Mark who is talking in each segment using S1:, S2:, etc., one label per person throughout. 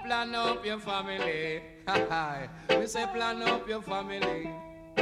S1: plan up your family. Me say plan up your family.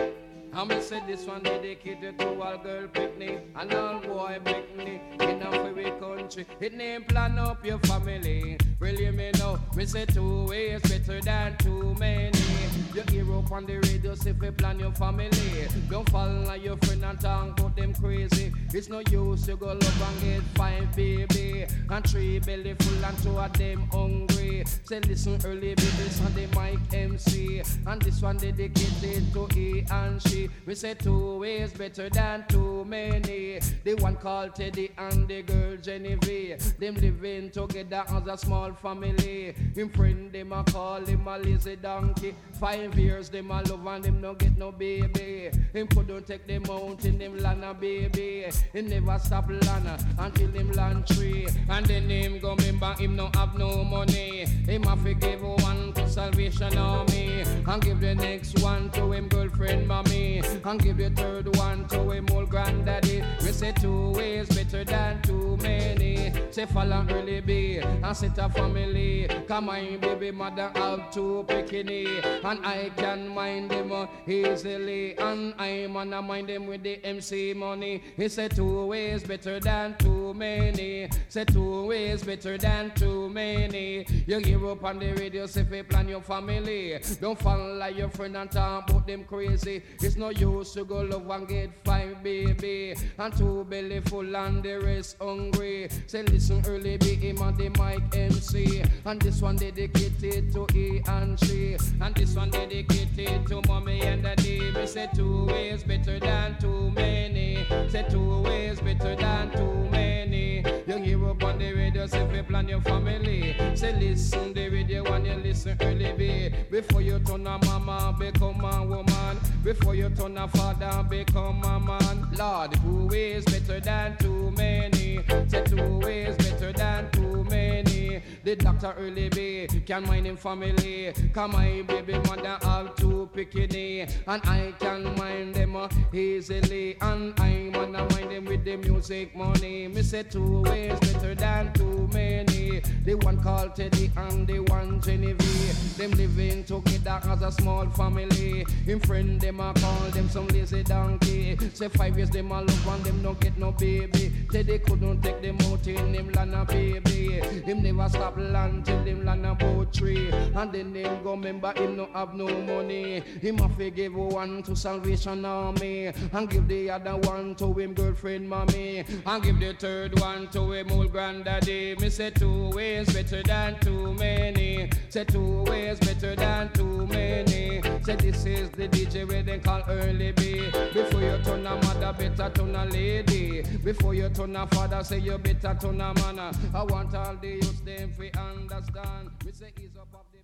S1: And me say this one dedicated to all girl picnic and all boy picnic in a very country. It name plan up your family. Really me know, me say 2 ways better than too many. You hear up on the radio, say if you plan your family. Don't fall like your friend and talk about them crazy. It's no use, you go love and get 5 baby and 3 belly full and 2 of them hungry. Say listen early babies on the mic MC. And this one dedicated to he and she. We say 2 ways better than too many. The one called Teddy and the girl Genevieve. Them living together as a small family. Him friend them a call him a lazy donkey. 5 years them a love and them no get no baby. Him couldn't take them out in them land a baby. He never stop land until him land 3. And then him go remember him no have no money. Him have to give one to Salvation Army. And give the next one to him girlfriend mommy. And give the third one to him old granddaddy. We say 2 ways better than too many. Say follow early be and set a family. Come on baby mother have 2 bikini. And I can mind them easily. And I'm gonna mind them with the MC money. He said 2 ways better than too many. Say 2 ways better than too many. You hear up on the radio say if you plan your family. Don't fall like your friend and talk about them crazy. It's no use to go love and get 5 baby and 2 belly full and the rest hungry. Say listen early be him on the mic MC. And this one dedicated to he and she. And this one dedicated to mommy and daddy. We say 2 ways better than too many. Say 2 ways better than too many. You hear up on the radio say if you plan your family. Say listen the radio and you listen early be. Before you turn a mama become a woman. Before you turn a father become a man. Lord 2 ways better than too many. Say 2 ways better than too many. The doctor early be can mind him family. Come my baby mother have 2 bikini. And I can mind them easily. And I wanna mind them with the music money. Me say 2 ways better than too many. The one called Teddy and the one Genevieve. Them living together as a small family. Him friend them a call them some lazy donkey. Say 5 years them a love and them don't get no baby. Teddy couldn't take them out in him land a baby. Him never stop land till him land about 3. And then them go remember him no have no money. Him have to give one to Salvation Army. And give the other one to him girlfriend mommy. And give the third one to him old granddaddy. Me say 2 ways better than too many. Say 2 ways better than too many. Say this is the DJ where they call early B. Before you turn a mother better turn a lady. Before you turn a father say you better turn a man. I want all the youths them fi understand. We say ease up of the